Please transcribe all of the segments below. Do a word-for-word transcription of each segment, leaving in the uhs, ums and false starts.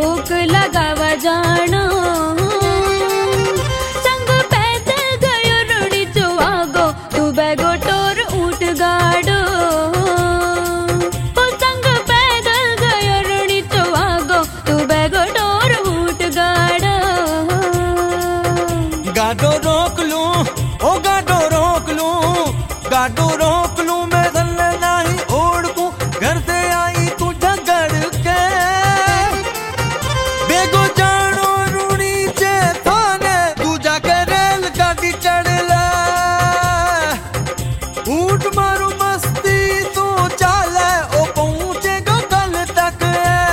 रोक लगावा जानो संग पैदल गयो रुड़ी चुवागो तू बैगो टोर ऊट गाड़ो ओ संग पैदल गयो रुड़ी चुवागो तू बैगो टोर ऊट गाड़ो गाडो रोक लूं ओ गाडो रोक लूं गाडो रोक लूं मैं थल्ले नहीं ओढ़कूं घर से आई तू झगड़ के बेगो जानो रूणी चे थाने तू जाके रेल गाड़ी चढ़ ले ऊट मारू मस्ती तू चाले ओ पहुंचेगा कल तक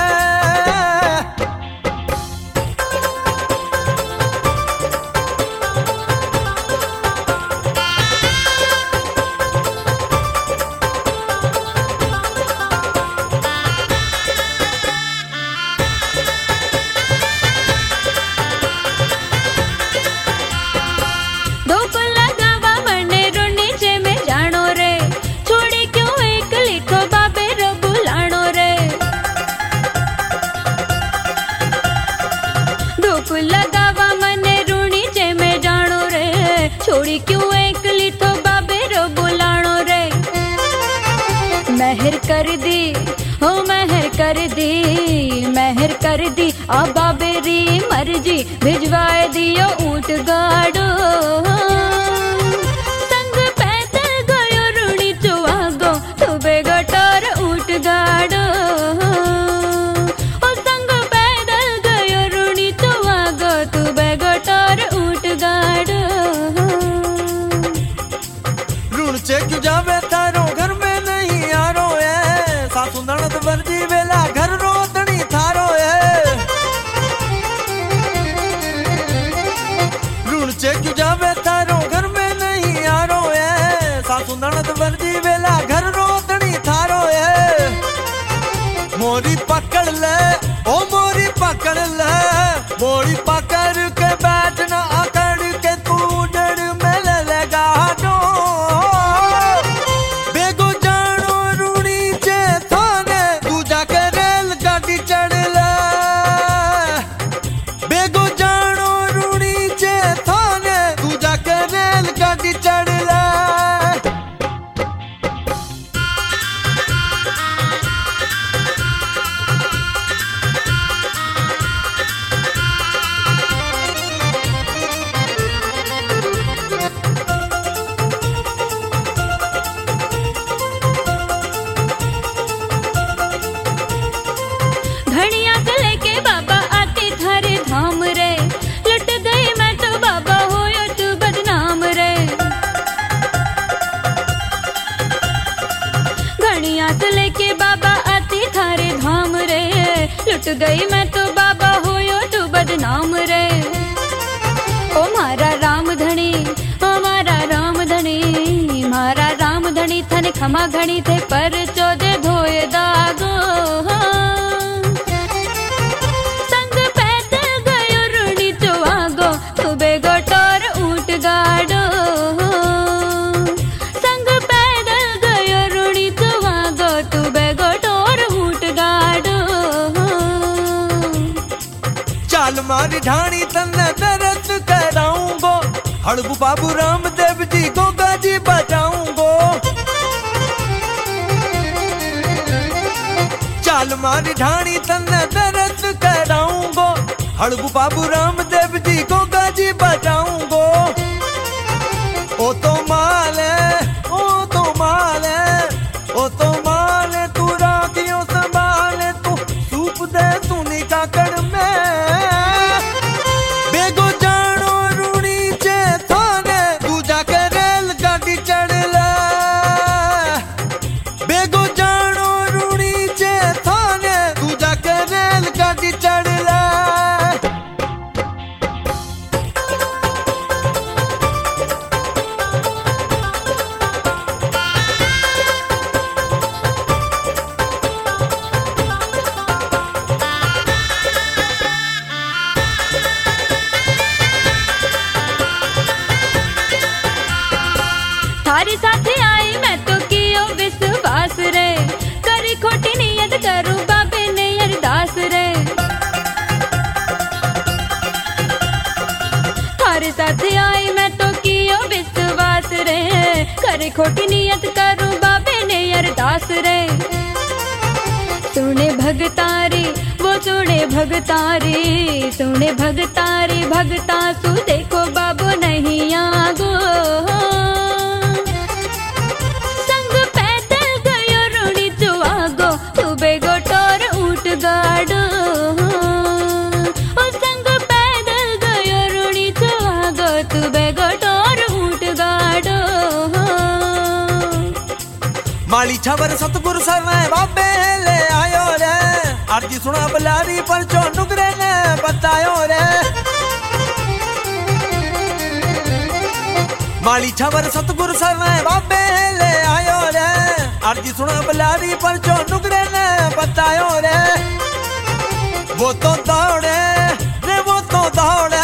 लगावा मने रूणी चे में जानो रे छोड़ी क्यों एकली तो बाबे रो बुलानो रे मेहर कर दी हो मेहर कर दी मेहर कर दी आ बाबे री मर्जी भिजवाए दियो ऊट गाड़ो संग पैदल गयो रूणी चुवागो तू बेगो टोर ऊट गाड़ो क्यों जावे थारो घर में नहीं आरो है सासू ननद वर्दी वेला घर रोतनी थारो है ऋण चे क्यों जावे थारो घर में नहीं आरो है सासू ननद वर्दी वेला घर रोतनी थारो है मोरी पकड़ ले ओ मोरी पकड़ ले मोरी पकड़ के बैठना आकड़ के तू डर में लगा दो घड़िया से लेके बाबा आते थारे धाम रे लुट गई मैं तो बाबा होयो तू बदनाम रे घड़िया से लेके बाबा आते थारे धाम रे लुट गई मैं तो बाबा होयो तू बदनाम रे ओ मारा राम धनी ओ मारा राम धनी मारा राम धनी थने खमा घड़ी थे पर चौदे धोए दागो गाड़ो संग पैदल गयो रूणी चुवागो तू बेगो टोर ऊट गाड़ो चाल मारी ढाणी तन्ने दरद कराऊंगो हड़बू बाबू रामदेव जी को गाजी बजाऊंगो चाल मारी ढाणी तन्ने दरद कराऊंगो हड़बू बाबू रामदेव जी को गाजी बजाऊंगो ओ तो माल है ओ तो माल है ओ तो माल है तू राखियो संभाल तू सूप दे तू निकाकड़ में बेगो जानो रूणी चे थाने तू जाके रेल गाड़ी चढ़ ले बेगो जानो रूणी चे थाने तू जाके रेल गाड़ी चढ़ ले खोटी नियत करूं बाबे ने अरदास रे। सुने भगतारी वो सुने भगतारी, सुने भगतारी भगता सु देखो बाबो नहीं आगो। संग पैदल गयो रुणी चुआगो, तू बेगो टोर ऊट गाड़ो। ओ संग पैदल गयो रुणी चुआगो, तू बेगो टोर ऊट गाड़ो। माली छवर सतगुरु सरने बाबे ले आयो रे, अर्जी सुना बलारी पर चो नुगरे ने बतायो रे। माली छवर सतगुरु सरने बाबे ले आयो रे, अर्जी सुना बलारी पर चो नुगरे ने बतायो रे। वो तो दौड़े रे वो तो दौड़े,